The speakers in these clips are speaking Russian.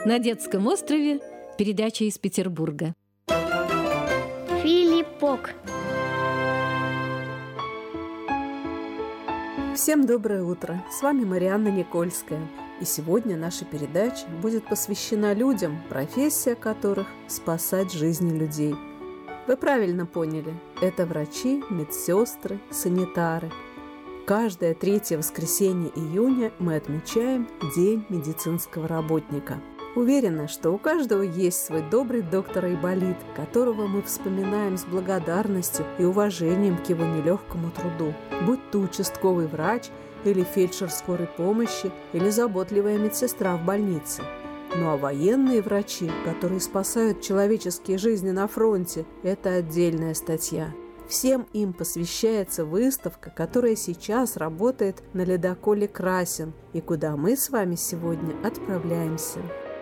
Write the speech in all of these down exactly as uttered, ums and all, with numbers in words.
На детском острове. Передача из Петербурга. Филиппок. Всем доброе утро! С вами Марианна Никольская. И сегодня наша передача будет посвящена людям, профессия которых – спасать жизни людей. Вы правильно поняли, это врачи, медсестры, санитары. Каждое третье воскресенье июня мы отмечаем День медицинского работника. Уверена, что у каждого есть свой добрый доктор Айболит, которого мы вспоминаем с благодарностью и уважением к его нелегкому труду. Будь то участковый врач, или фельдшер скорой помощи, или заботливая медсестра в больнице. Ну а военные врачи, которые спасают человеческие жизни на фронте, это отдельная статья. Всем им посвящается выставка, которая сейчас работает на ледоколе «Красин», и куда мы с вами сегодня отправляемся.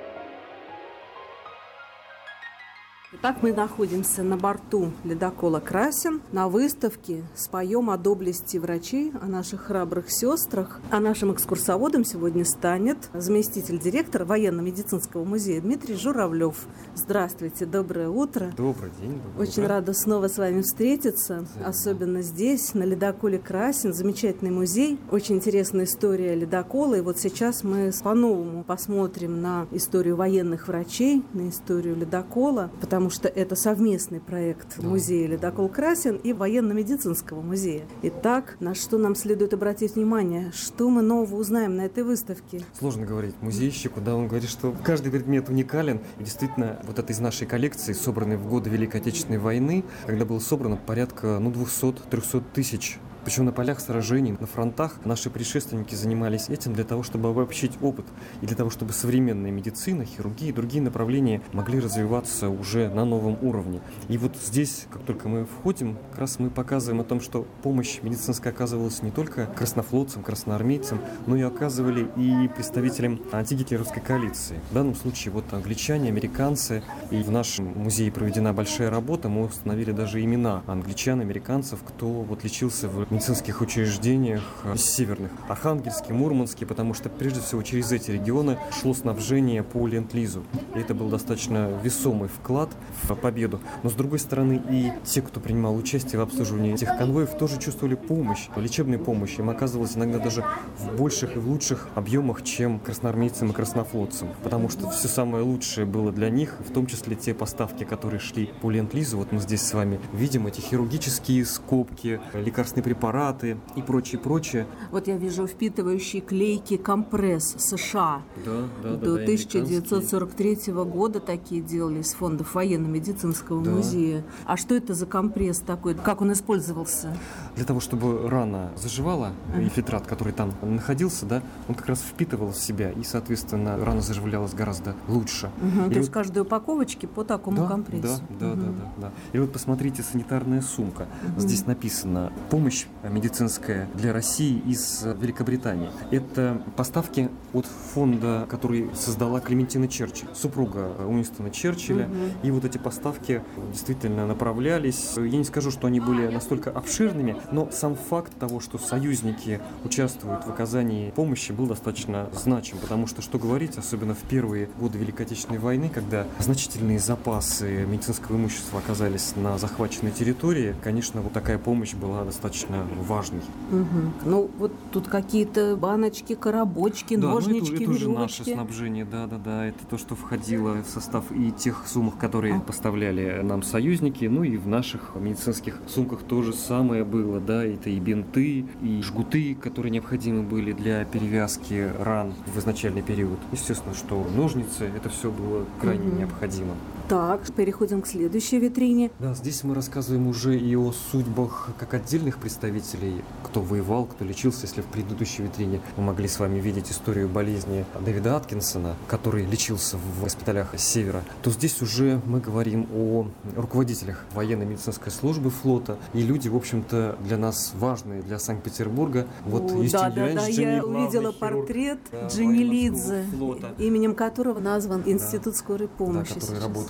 Итак, мы находимся на борту ледокола «Красин» на выставке «Споем о доблести врачей», о наших храбрых сестрах. А нашим экскурсоводом сегодня станет заместитель директора военно-медицинского музея Дмитрий Журавлев. Здравствуйте, доброе утро. Добрый день. Доброе Очень утро. рада снова с вами встретиться, Взаимно. особенно здесь, на ледоколе «Красин». Замечательный музей, очень интересная история ледокола. И вот сейчас мы по-новому посмотрим на историю военных врачей, на историю ледокола, потому что это совместный проект Да. музея «Ледокол Красин» и военно-медицинского музея. Итак, на что нам следует обратить внимание? Что мы нового узнаем на этой выставке? Сложно говорить музейщику, да, он говорит, что каждый предмет уникален. И действительно, вот это из нашей коллекции, собранной в годы Великой Отечественной войны, когда было собрано порядка ну, двести-триста тысяч. Причем на полях сражений, на фронтах наши предшественники занимались этим для того, чтобы обобщить опыт и для того, чтобы современная медицина, хирургия и другие направления могли развиваться уже на новом уровне. И вот здесь, как только мы входим, как раз мы показываем о том, что помощь медицинская оказывалась не только краснофлотцам, красноармейцам, но и оказывали и представителям антигитлеровской коалиции. В данном случае вот англичане, американцы, и в нашем музее проведена большая работа, мы установили даже имена англичан, американцев, кто вот лечился в медицинских учреждениях северных, Архангельске, Мурманске, потому что прежде всего через эти регионы шло снабжение по ленд-лизу. И это был достаточно весомый вклад в победу. Но с другой стороны, и те, кто принимал участие в обслуживании этих конвоев, тоже чувствовали помощь, лечебную помощь. Им оказывалось иногда даже в больших и в лучших объемах, чем красноармейцам и краснофлотцам. Потому что все самое лучшее было для них, в том числе те поставки, которые шли по ленд-лизу. Вот мы здесь с вами видим эти хирургические скобки, лекарственные препараты, препараты и прочее, прочее. Вот я вижу впитывающий клейкий компресс США. Да, да, До да, тысяча девятьсот сорок третьего года такие делали из фондов военно-медицинского Да. музея. А что это за компресс такой? Как он использовался? Для того, чтобы рана заживала, инфильтрат, который там находился, да, он как раз впитывал в себя, и, соответственно, рана заживлялась гораздо лучше. Угу, И то есть вот... каждой упаковочке по такому да, компрессу. Да, да, угу. да, да, да. И вот посмотрите, санитарная сумка. Угу. Здесь написано «Помощь медицинская для России из Великобритании». Это поставки от фонда, который создала Клементина Черчилль, супруга Уинстона Черчилля. Угу. И вот эти поставки действительно направлялись. Я не скажу, что они были настолько обширными, но сам факт того, что союзники участвуют в оказании помощи, был достаточно значим, потому что, что говорить, особенно в первые годы Великой Отечественной войны, когда значительные запасы медицинского имущества оказались на захваченной территории, конечно, вот такая помощь была достаточно важной. Угу. Ну, вот тут какие-то баночки, коробочки, да, ножнички, ну это, это уже веревочки. наше снабжение, да-да-да, это то, что входило в состав и тех сумок, которые а. поставляли нам союзники, ну и в наших медицинских сумках то же самое было, да, это и бинты, и жгуты, которые необходимы были для перевязки ран в изначальный период. Естественно, что ножницы, это все было крайне угу. необходимо. Так, переходим к следующей витрине. Да, здесь мы рассказываем уже и о судьбах как отдельных представителей, кто воевал, кто лечился. Если в предыдущей витрине мы могли с вами видеть историю болезни Дэвида Аткинсона, который лечился в госпиталях севера, то здесь уже мы говорим о руководителях военно-медицинской службы флота. И люди, в общем-то, для нас важные, для Санкт-Петербурга. Вот О, Юстин да, да, Юрьевич да, Дженни, я увидела портрет да, Дженни Лидзе, именем которого назван Институт да, скорой помощи. Да, который сейчас. работает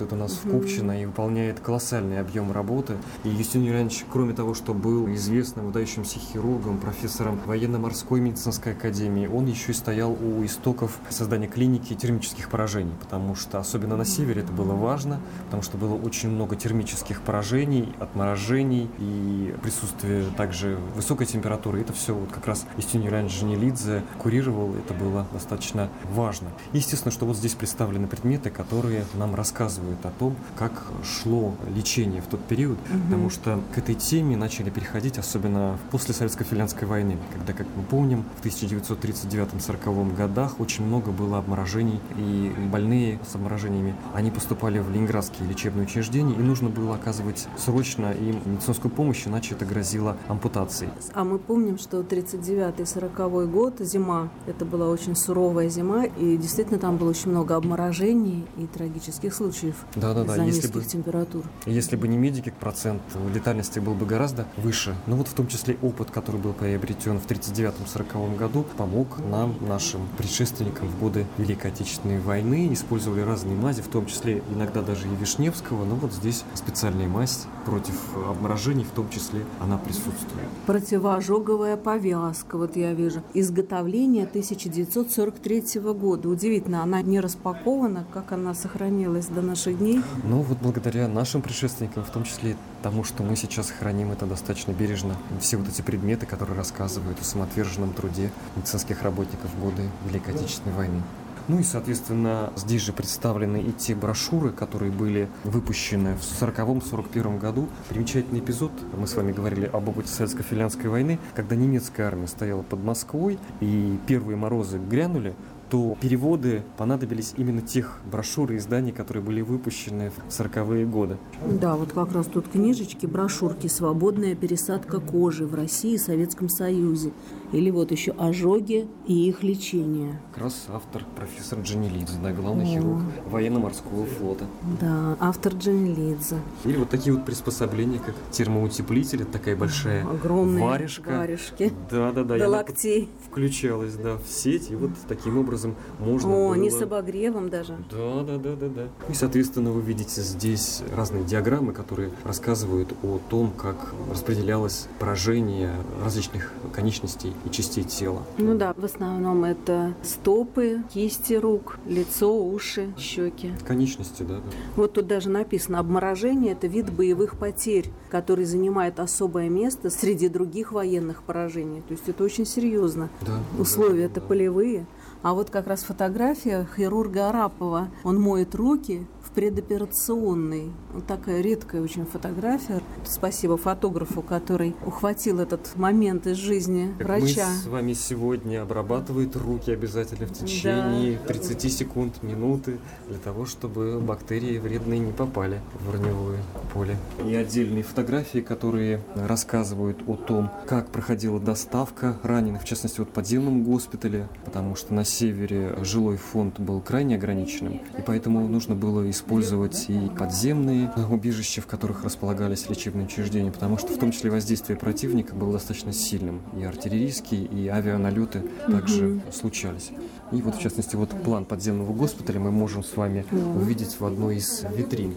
работает у нас mm-hmm. в Купчино и выполняет колоссальный объем работы. И Юстин Юлианович, кроме того, что был известным, выдающимся хирургом, профессором военно-морской медицинской академии, он еще и стоял у истоков создания клиники термических поражений, потому что особенно на севере это было важно, потому что было очень много термических поражений, отморожений и присутствие также высокой температуры. Это все вот как раз Юстин Юлианович Джанелидзе курировал, это было достаточно важно. Естественно, что вот здесь представлены предметы, которые нам рассказывают о том, как шло лечение в тот период, угу. потому что к этой теме начали переходить, особенно после Советско-финляндской войны, когда, как мы помним, в тысяча девятьсот тридцать девятом — сороковом годах очень много было обморожений, и больные с обморожениями, они поступали в ленинградские лечебные учреждения, и нужно было оказывать срочно им медицинскую помощь, иначе это грозило ампутацией. А мы помним, что тридцать девятый — сороковой год, зима, это была очень суровая зима, и действительно там было очень много обморожений и трагических случаев да, да, да. из-за если низких бы, температур. Если бы не медики, процент летальности был бы гораздо выше. Но вот в том числе опыт, который был приобретен в тридцать девятом — сороковом году, помог нам, нашим предшественникам в годы Великой Отечественной войны. Использовали разные мази, в том числе иногда даже и Вишневского, но вот здесь специальная мазь против обморожений, в том числе она присутствует. Противоожоговая повязка, вот я вижу. Изготовление тысяча девятьсот сорок третьего года. Удивительно, она не распакована, как она сохранилась до наших дней. Ну вот благодаря нашим предшественникам, в том числе тому, что мы сейчас храним это достаточно бережно, все вот эти предметы, которые рассказывают о самоотверженном труде медицинских работников в годы Великой Отечественной войны. Ну и, соответственно, здесь же представлены и те брошюры, которые были выпущены в сороковом — сорок первом году. Примечательный эпизод, мы с вами говорили об опыте Советско-финляндской войны, когда немецкая армия стояла под Москвой и первые морозы грянули, то переводы понадобились именно тех брошюр и изданий, которые были выпущены в сороковые годы. Да, вот как раз тут книжечки, брошюрки «Свободная пересадка кожи в России и Советском Союзе». Или вот еще «Ожоги и их лечение». Как раз автор профессор Джанелидзе, да, главный О. хирург военно-морского флота. Да, автор Джанелидзе. Или вот такие вот приспособления, как термоутеплитель, такая большая огромные варежка. варежки. Да-да-да. До локтей. Включалась, да, в сеть, и вот таким образом можно О, было... не с обогревом даже. Да, да, да, да, да. И, соответственно, вы видите здесь разные диаграммы, которые рассказывают о том, как распределялось поражение различных конечностей и частей тела. Ну да, в основном это стопы, кисти рук, лицо, уши, щеки. Конечности, да, да. Вот тут даже написано: обморожение – это вид боевых потерь, который занимает особое место среди других военных поражений. То есть это очень серьезно. Да, условия это да, да. полевые. А вот как раз фотография хирурга Арапова. Он моет руки в предоперационной. Вот такая редкая очень фотография. Спасибо фотографу, который ухватил этот момент из жизни как врача. Мы с вами сегодня обрабатывает руки обязательно в течение да. тридцати секунд, минуты, для того, чтобы бактерии вредные не попали в раневое поле. И отдельные фотографии, которые рассказывают о том, как проходила доставка раненых, в частности, вот в подземном госпитале, потому что на севере жилой фонд был крайне ограниченным, и поэтому нужно было использовать и подземные убежища, в которых располагались лечебные учреждения, потому что в том числе воздействие противника было достаточно сильным. И артиллерийские, и авианалеты также угу. случались. И вот, в частности, вот план подземного госпиталя мы можем с вами угу. увидеть в одной из витрин.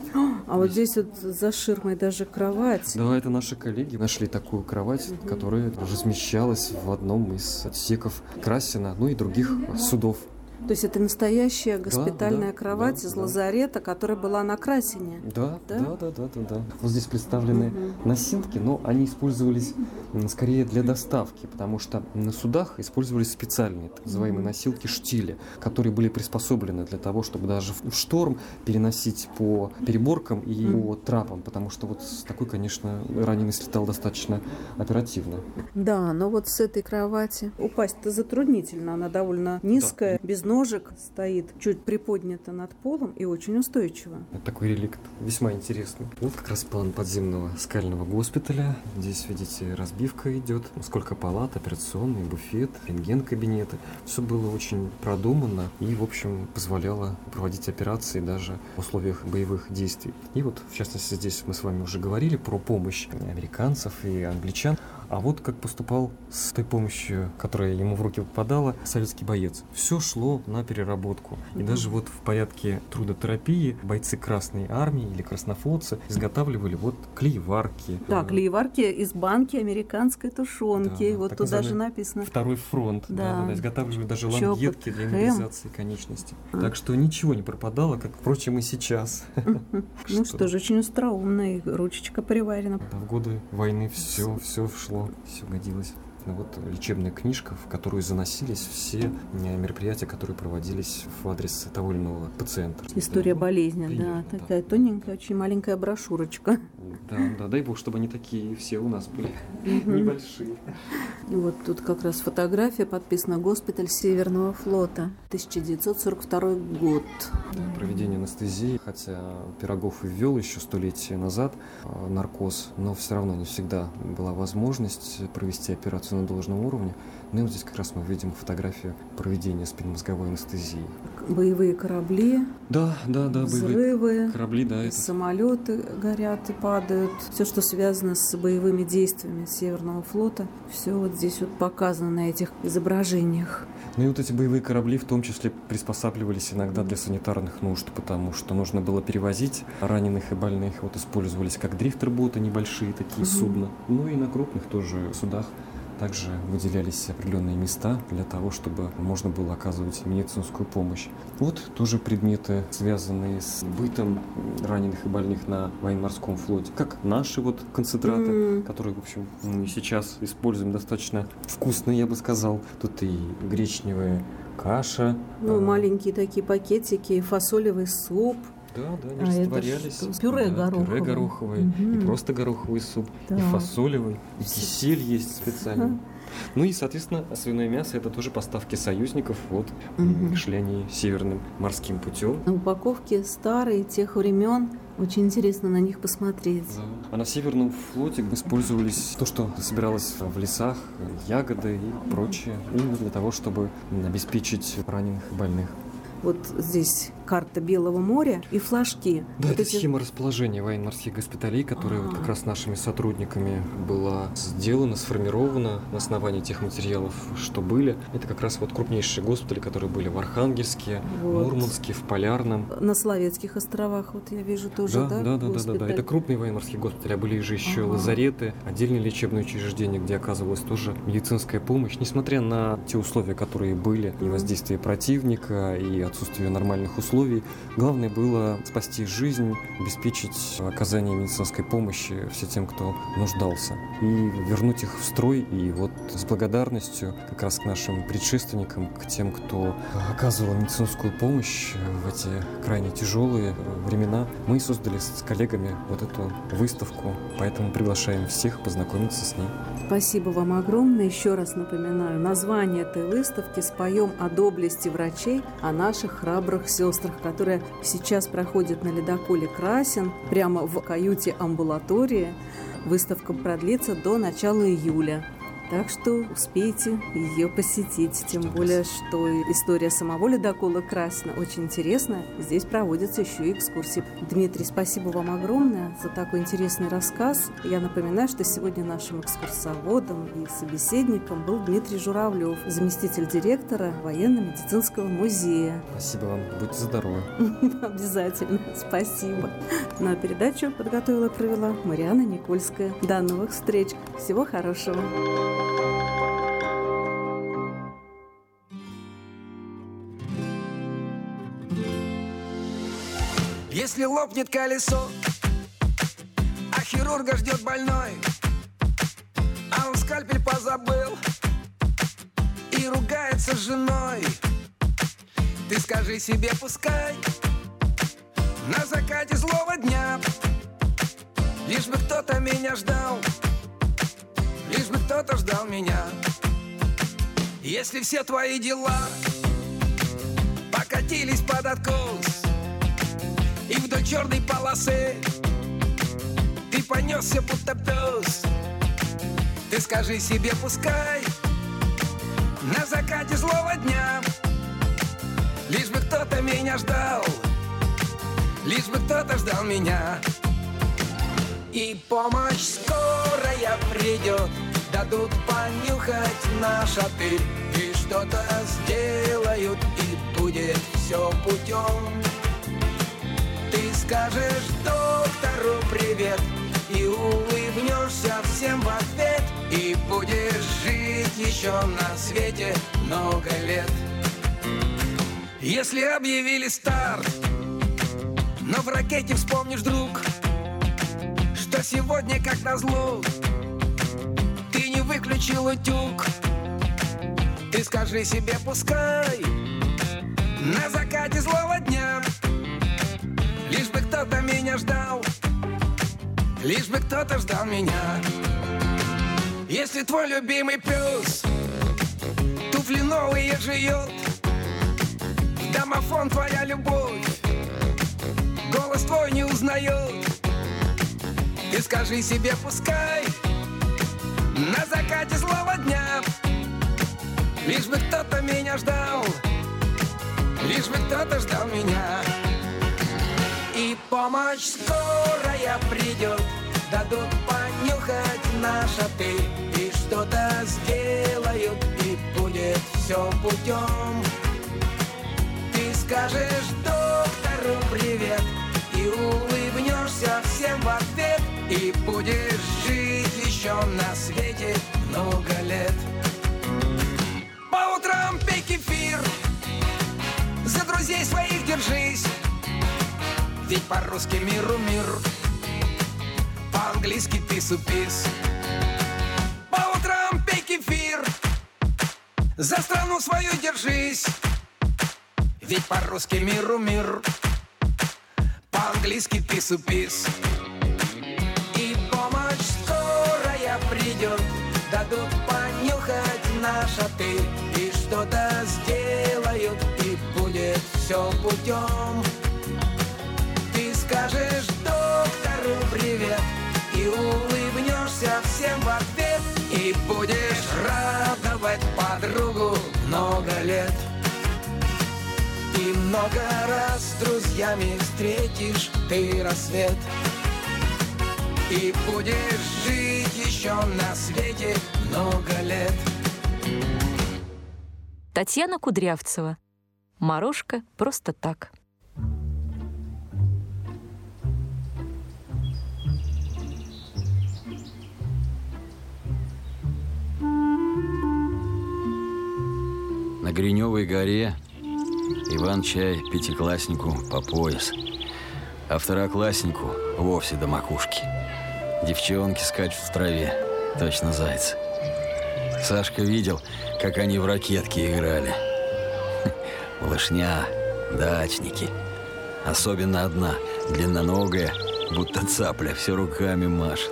А вот здесь вот за ширмой даже кровать. Да, это наши коллеги нашли такую кровать, угу. которая размещалась в одном из отсеков Красина, ну и других судов. То есть это настоящая госпитальная да, кровать да, из да. лазарета, которая была на Красине. Да, да, да, да, да, да, да. Вот здесь представлены угу. носилки, но они использовались скорее для доставки, потому что на судах использовались специальные так называемые угу. носилки-штили, которые были приспособлены для того, чтобы даже в шторм переносить по переборкам и угу. по трапам, потому что вот с такой, конечно, раненый слетал достаточно оперативно. Да, но вот с этой кровати упасть-то затруднительно, она довольно низкая, да. без ножек стоит, чуть приподнята над полом и очень устойчива. Такой реликт весьма интересный. Вот как раз план подземного скального госпиталя. Здесь, видите, разбивка идет. Сколько палат, операционный, буфет, рентген-кабинеты. Все было очень продумано и, в общем, позволяло проводить операции даже в условиях боевых действий. И вот, в частности, здесь мы с вами уже говорили про помощь американцев и англичан. А вот как поступал с той помощью, которая ему в руки попадала, советский боец. Все шло на переработку. И даже вот в порядке трудотерапии бойцы Красной Армии или краснофлотцы изготавливали вот клееварки. Да, клееварки из банки американской тушенки. Да, вот тут даже написано. Второй фронт. Да. Да, да, да. Изготавливали даже лангетки для иммобилизации конечностей. А. Так что ничего не пропадало, как, впрочем, и сейчас. Ну что же, очень остроумно, и ручечка приварена. В годы войны все, все шло, все годилось. Вот лечебная книжка, в которую заносились все мероприятия, которые проводились в адрес того или иного пациента. История болезни, да, да, такая да. тоненькая, очень маленькая брошюрочка. Да, да, дай бог, чтобы они такие все у нас были, небольшие. Вот тут как раз фотография, подписана «Госпиталь Северного флота», тысяча девятьсот сорок второй год. Да, проведение анестезии, хотя Пирогов и ввел еще столетия назад наркоз, но все равно не всегда была возможность провести операцию на должном уровне. Ну и вот здесь как раз мы видим фотографию проведения спинномозговой анестезии. Боевые корабли, да, да, да, взрывы, корабли, да, это... самолеты горят и падают. Все, что связано с боевыми действиями Северного флота, все вот здесь вот показано на этих изображениях. Ну и вот эти боевые корабли в том числе приспосабливались иногда для санитарных нужд, потому что нужно было перевозить раненых и больных. Вот использовались как дрифтерботы, небольшие такие угу. судна. Ну и на крупных тоже судах также выделялись определенные места для того, чтобы можно было оказывать медицинскую помощь. Вот тоже предметы, связанные с бытом раненых и больных на военно-морском флоте. Как наши вот концентраты, mm. которые, в общем, мы сейчас используем достаточно вкусные, я бы сказал. Тут и гречневая каша. Ну, а... маленькие такие пакетики, фасолевый суп. Да, да, они а растворялись. Пюре да, гороховое. Пюре гороховое, угу. и просто гороховый суп, да. и фасолевый, и кисель есть специально. Ага. Ну и, соответственно, свиное мясо — это тоже поставки союзников. Вот угу. шли они северным морским путем. Упаковки старые, тех времен. Очень интересно на них посмотреть. Да. А на Северном флоте использовались то, что собиралось в лесах, ягоды и прочее, именно для того, чтобы обеспечить раненых и больных. Вот здесь карта Белого моря и флажки. Да, вот это эти... схема расположения военно-морских госпиталей, которая вот как раз нашими сотрудниками была сделана, сформирована на основании тех материалов, что были. Это как раз вот крупнейшие госпитали, которые были в Архангельске, вот. Мурманске, в Полярном. На Словецких островах, вот я вижу тоже, да? Да, да, да, да, да. Это крупные военно-морские госпитали, а были же еще ага. лазареты, отдельные лечебные учреждения, где оказывалась тоже медицинская помощь, несмотря на те условия, которые были, и воздействие противника, и отсутствие нормальных условий. Главное было спасти жизнь, обеспечить оказание медицинской помощи всем тем, кто нуждался, и вернуть их в строй. И вот с благодарностью как раз к нашим предшественникам, к тем, кто оказывал медицинскую помощь в эти крайне тяжелые времена, мы создали с коллегами вот эту выставку, поэтому приглашаем всех познакомиться с ней. Спасибо вам огромное. Еще раз напоминаю, название этой выставки «Споем о доблести врачей, о наших храбрых сестрах», которая сейчас проходит на ледоколе «Красин» прямо в каюте амбулатории. Выставка продлится до начала июля. Так что успейте ее посетить. Тем что более, что история самого ледокола «Красина» очень интересная. Здесь проводятся еще и экскурсии. Дмитрий, спасибо вам огромное за такой интересный рассказ. Я напоминаю, что сегодня нашим экскурсоводом и собеседником был Дмитрий Журавлев, заместитель директора военно-медицинского музея. Спасибо вам. Будьте здоровы. Обязательно. Спасибо. Ну а передачу подготовила и провела Марианна Никольская. До новых встреч. Всего хорошего. Если лопнет колесо, а хирурга ждет больной, а он скальпель позабыл и ругается с женой, ты скажи себе пускай на закате злого дня, лишь бы кто-то меня ждал, лишь бы кто-то ждал меня. Если все твои дела покатились под откос и вдоль черной полосы ты понесся, будто пес, ты скажи себе пускай на закате злого дня, лишь бы кто-то меня ждал, лишь бы кто-то ждал меня. И помощь скорая придет, дадут понюхать наш отель и что-то сделают, и будет все путем. Ты скажешь доктору привет и улыбнешься всем в ответ, и будешь жить еще на свете много лет. Если объявили старт, но в ракете вспомнишь, друг, что сегодня, как назло, ты не выключил утюг. Ты скажи себе, пускай на закате злого дня лишь бы кто-то меня ждал, лишь бы кто-то ждал меня. Если твой любимый пес туфли новые жует, домофон твоя любовь голос твой не узнает, ты скажи себе, пускай на закате злого дня лишь бы кто-то меня ждал, лишь бы кто-то ждал меня. И помощь скорая придет, дадут понюхать наш отель, и что-то сделают, и будет все путем. Ты скажешь доктору привет и улыбнешься всем в ответ, и будешь жить еще на свете много лет. По утрам пей кефир, за друзей своих держись, ведь по-русски миру мир, по-английски пису-пис. По утрам пей кефир, за страну свою держись, ведь по-русски миру мир, по-английски пису-пис. И помощь скорая придет, дадут понюхать наш отель, и что-то сделают, и будет все путем. Ты скажешь доктору привет и улыбнешься всем в ответ, и будешь радовать подругу много лет. И много раз с друзьями встретишь ты рассвет, и будешь жить еще на свете много лет. Татьяна Кудрявцева. Морошка просто так. На Гриневой горе Иван-чай пятикласснику по пояс, а второкласснику вовсе до макушки. Девчонки скачут в траве, точно зайцы. Сашка видел, как они в ракетки играли. Малышня, дачники. Особенно одна, длинноногая, будто цапля, все руками машет.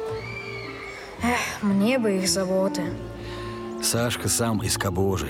Эх, мне бы их заботы. Сашка сам из Кабожи.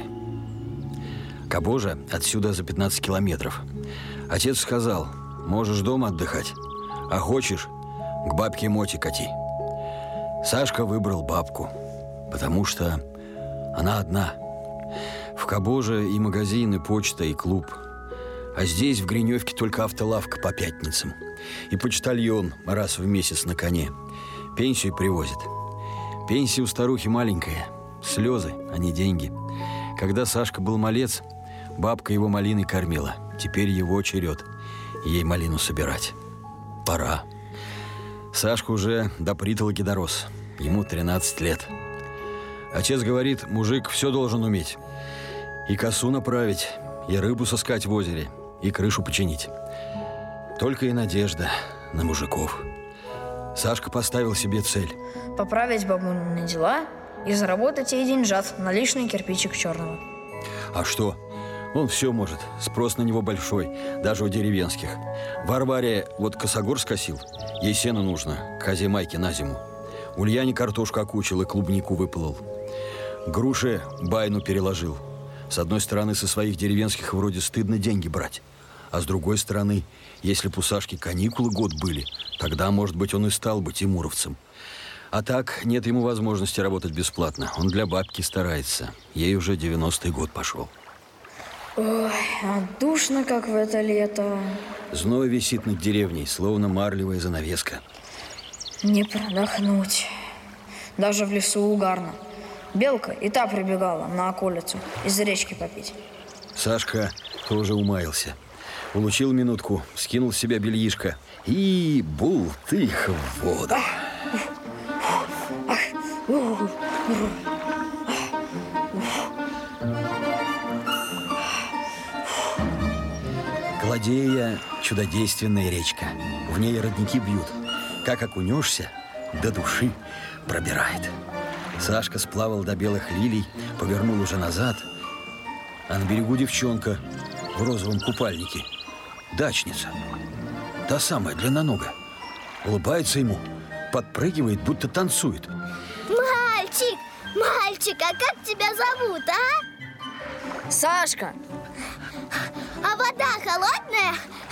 Кабожа отсюда за пятнадцать километров. Отец сказал, можешь дома отдыхать, а хочешь, к бабке Моти кати. Сашка выбрал бабку, потому что она одна. В Кабоже и магазин, и почта, и клуб. А здесь, в Гриневке, только автолавка по пятницам. И почтальон раз в месяц на коне. Пенсию привозит. Пенсия у старухи маленькая. Слезы, а не деньги. Когда Сашка был малец, бабка его малиной кормила. Теперь его черед ей малину собирать. Пора. Сашка уже до притолоки дорос. Ему тринадцать лет. Отец говорит, мужик все должен уметь. И косу направить, и рыбу соскать в озере, и крышу починить. Только и надежда на мужиков. Сашка поставил себе цель. Поправить бабуны дела и заработать ей деньжат на лишний кирпичик черного. А что? Он все может. Спрос на него большой, даже у деревенских. Варваре вот косогор скосил. Ей сено нужно, к козе Майке на зиму. Ульяне картошку окучил и клубнику выполол. Груше байну переложил. С одной стороны, со своих деревенских вроде стыдно деньги брать. А с другой стороны, если б у Сашки каникулы год были, тогда, может быть, он и стал бы тимуровцем. А так, нет ему возможности работать бесплатно. Он для бабки старается. Ей уже девяностый год пошел. Ой, а душно, как в это лето. Зной висит над деревней, словно марлевая занавеска. Не продохнуть. Даже в лесу угарно. Белка и та прибегала на околицу из речки попить. Сашка тоже умаился. Улучил минутку, скинул с себя бельишко и бултых в воду. Кладея – чудодейственная речка. В ней родники бьют. Как окунешься, до души пробирает. Сашка сплавал до белых лилий, повернул уже назад. А на берегу девчонка в розовом купальнике. Дачница. Та самая, длинноногая. Улыбается ему, подпрыгивает, будто танцует. Мальчик, мальчик, а как тебя зовут, а? Сашка! А вода холодная?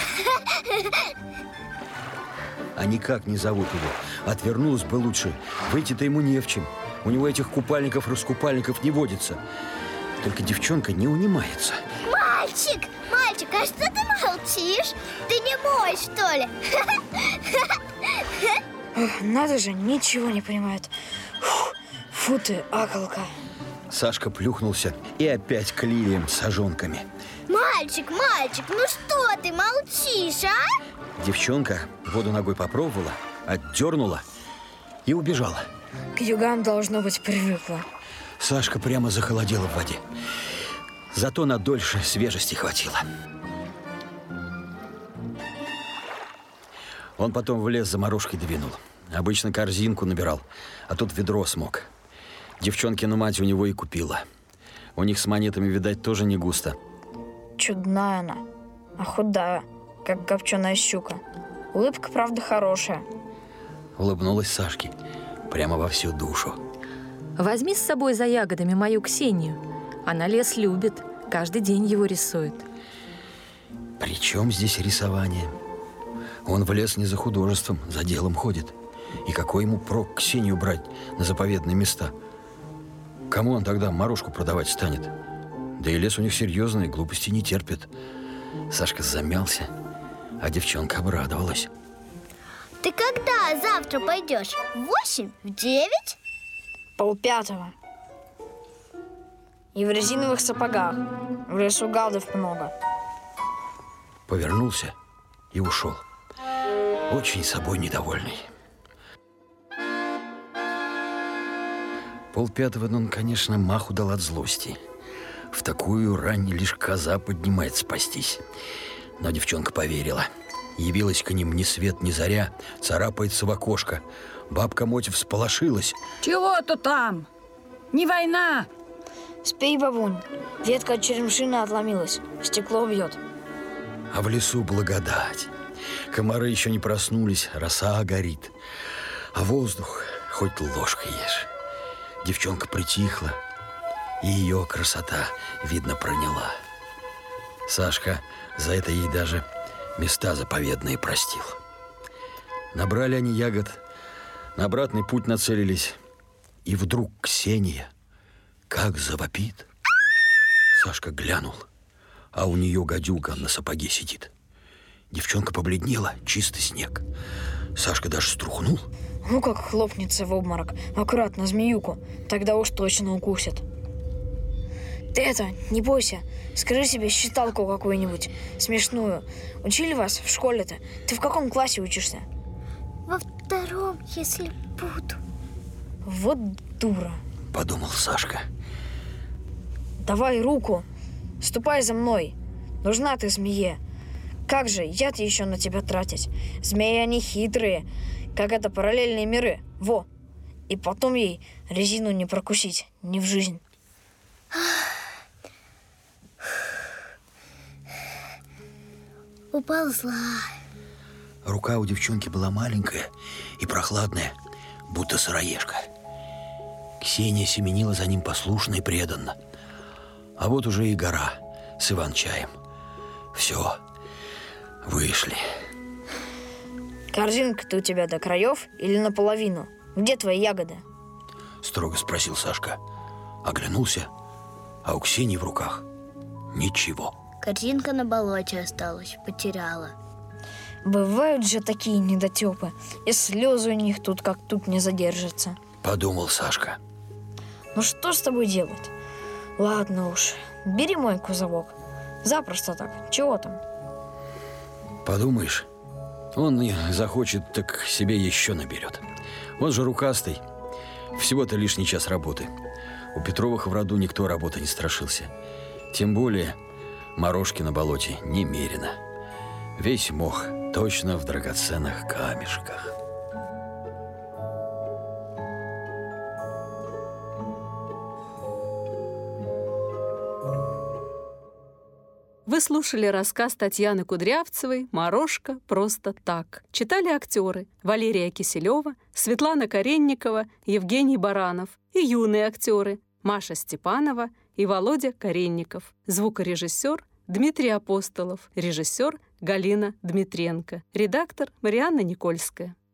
А никак не зовут его. Отвернулась бы лучше. Выйти-то ему не в чем. У него этих купальников-раскупальников не водится. Только девчонка не унимается. Мальчик, мальчик, а что ты молчишь? Ты не мой, что ли? Ох, надо же, ничего не понимает. Фу, фу ты, аколка. Сашка плюхнулся и опять к лилиям с ожонками. Мальчик, мальчик, ну что ты молчишь, а? Девчонка воду ногой попробовала, отдернула и убежала. К югам, должно быть, привыкла. Сашка прямо захолодела в воде. Зато на дольше свежести хватило. Он потом в лес за морожкой двинул. Обычно корзинку набирал, а тут ведро смог. Девчонкина мать у него и купила. У них с монетами, видать, тоже не густо. Чудная она, а худая, как копченая щука. Улыбка, правда, хорошая. Улыбнулась Сашке прямо во всю душу. Возьми с собой за ягодами мою Ксению. Она лес любит, каждый день его рисует. При чем здесь рисование? Он в лес не за художеством, за делом ходит. И какой ему прок Ксению брать на заповедные места? Кому он тогда морожку продавать станет? Да и лес у них серьезный, глупости не терпит. Сашка замялся, а девчонка обрадовалась. Ты когда завтра пойдешь? В восемь? В девять? Полпятого. И в резиновых сапогах. В лесу гадов много. Повернулся и ушел. Очень собой недовольный. Полпятого он, конечно, маху дал от злости. В такую рань лишь коза поднимает спастись. Но девчонка поверила. Явилась к ним ни свет, ни заря, царапается в окошко. Бабка Мотя всполошилась. Чего-то там? Не война? Спей, бабунь, ветка от черемшина отломилась, стекло бьет. А в лесу благодать. Комары еще не проснулись, роса горит. А воздух хоть ложкой ешь. Девчонка притихла, и ее красота, видно, проняла. Сашка за это ей даже места заповедные простил. Набрали они ягод, на обратный путь нацелились. И вдруг Ксения как завопит. Сашка глянул, а у нее гадюка на сапоге сидит. Девчонка побледнела, чистый снег. Сашка даже струхнул. Ну как хлопнется в обморок, аккуратно змеюку, тогда уж точно укусит. Ты это, не бойся, скажи себе считалку какую-нибудь смешную. Учили вас в школе-то? Ты в каком классе учишься? Во втором, если буду. Вот дура, подумал Сашка. Давай руку, ступай за мной. Нужна ты змее. Как же яд еще на тебя тратить? Змеи они хитрые, как это параллельные миры. Во! И потом ей резину не прокусить, ни в жизнь. Уползла. Рука у девчонки была маленькая и прохладная, будто сыроежка. Ксения семенила за ним послушно и преданно. А вот уже и гора с Иван-чаем. Все, вышли. Корзинка-то у тебя до краев или наполовину? Где твои ягоды? Строго спросил Сашка. Оглянулся, а у Ксении в руках ничего. Корзинка на болоте осталась, потеряла. Бывают же такие недотепы, и слезы у них тут как тут не задержатся. Подумал Сашка. Ну что с тобой делать? Ладно уж, бери мой кузовок. Запросто так. Чего там? Подумаешь, он не захочет, так себе еще наберет. Он же рукастый. Всего-то лишний час работы. У Петровых в роду никто работы не страшился. Тем более морожки на болоте немерено. Весь мох точно в драгоценных камешках. Вы слушали рассказ Татьяны Кудрявцевой «Морожка просто так». Читали актеры Валерия Киселева, Светлана Каренникова, Евгений Баранов и юные актеры Маша Степанова и Володя Каренников. Звукорежиссер Дмитрий Апостолов, режиссер Галина Дмитренко, редактор Марианна Никольская.